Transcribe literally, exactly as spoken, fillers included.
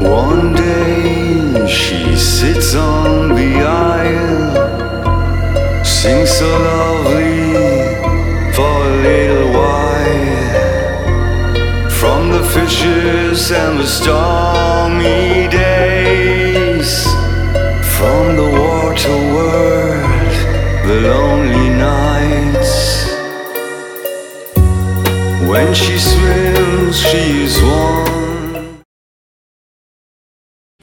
One day she sits on the aisle, sings so lovely for a little while. From the fishes and the stormy days, from the water world, the lonely nights. When she swims, she is warm